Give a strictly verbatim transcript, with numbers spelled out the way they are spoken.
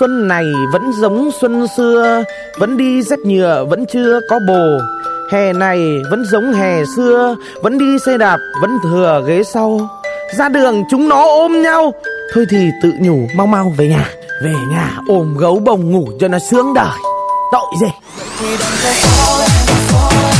xuân này vẫn giống xuân xưa, vẫn đi dép nhựa vẫn chưa có bồ. Hè này vẫn giống hè xưa, vẫn đi xe đạp vẫn thừa ghế sau. Ra đường chúng nó ôm nhau, thôi thì tự nhủ mau mau về nhà. Về nhà ôm gấu bồng ngủ cho nó sướng đời. Tội gì.